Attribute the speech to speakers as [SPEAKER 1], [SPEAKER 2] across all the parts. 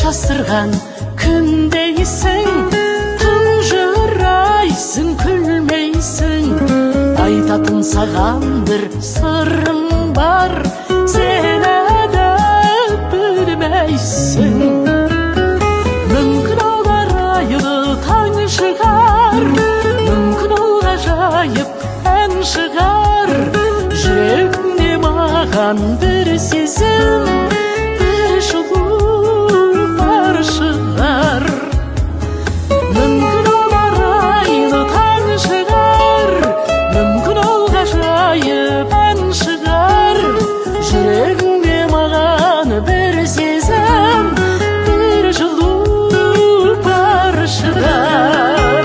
[SPEAKER 1] жасырған күндейсің, тұнжырайсың, күлмейсің. Айтатын саған бір сырым бар, сен әлі білмейсің. Мүмкін ол арайлы таң шығар, мүмкін ол ғажайып ән шығар. Жүрегімде маған бір сезім, бір жылу бар шығар. Мүмкін ол арайлы таң шығар, мүмкін ол ғажайып ән шығар. Жүрегімде маған бір сезім, бір жылу бар шығар.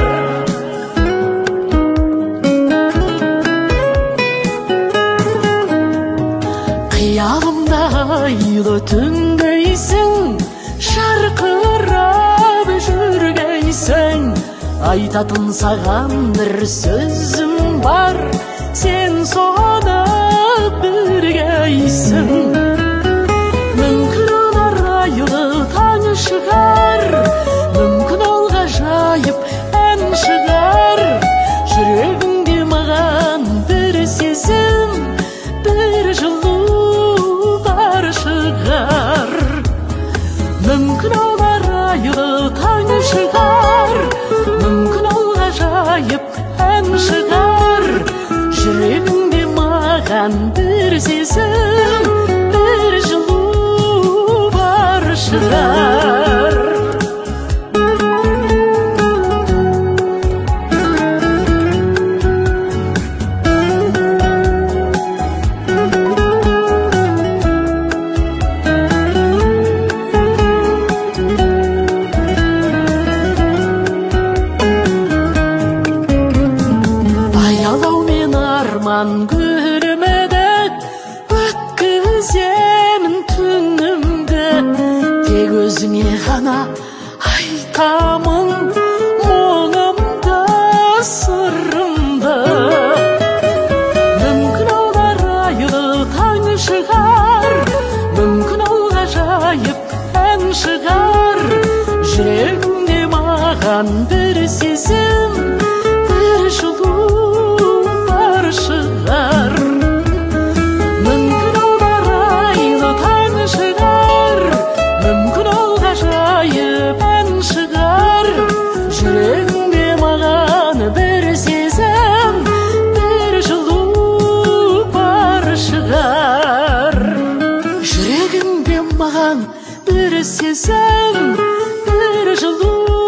[SPEAKER 1] Қиялымда айлы түндейсің, шарқырап жүргейсің. Айтатын саған бір сөзім бар, сен соны білгейсің. Мүмкін ол арайлы таң шығар, мүмкін ол ғажайып ән шығар. Жүрегіңде маған бір сезім, бір жылу бар шығар. Мүмкін ол арайлы таң шығар, мүмкін ол ғажайып ән шығар. Жүрегіңде маған бір сезім, бір жылу бар шығар. Аялаумен арман көрмедік, өткіземін түнімді. Тек өзіңе ғана айтамын мұңымды, сырымды. Мүмкін ол арайлы таң шығар, мүмкін ол ғажайып ән шығар. Жүрегімде маған бір сезім, бір жылу бар шығар. Мүмкін ол арайлы таң шығар, мүмкін ол ғажайып ән шығар. Жүрегімде маған бір сезім, бір жылу бар шығар. Жүрегімде маған бір сезім, бір жылу